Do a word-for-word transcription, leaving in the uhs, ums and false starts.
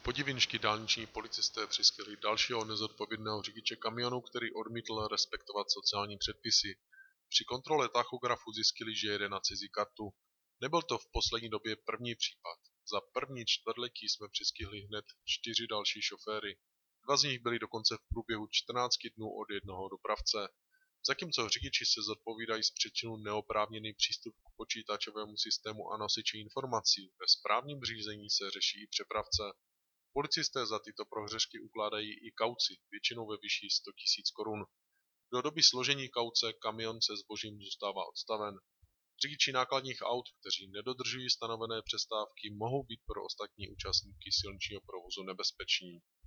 Podivínští dálniční policisté přiskili dalšího nezodpovědného řidiče kamionu, který odmítl respektovat sociální předpisy. Při kontrole tachografu zjistili, že jede na cizí kartu. Nebyl to v poslední době první případ. Za první čtvrtletí jsme přistihli hned čtyři další šoféry. Dva z nich byli dokonce v průběhu čtrnácti dnů od jednoho dopravce. Zatímco řidiči se zodpovídají z přečinu neoprávněný přístup k počítačovému systému a nosiči informací, ve správním řízení se řeší i přepravce. Policisté za tyto prohřešky ukládají i kauci, většinou ve výši sto tisíc korun. Do doby složení kauce kamion se zbožím zůstává odstaven. Řidiči nákladních aut, kteří nedodržují stanovené přestávky, mohou být pro ostatní účastníky silničního provozu nebezpeční.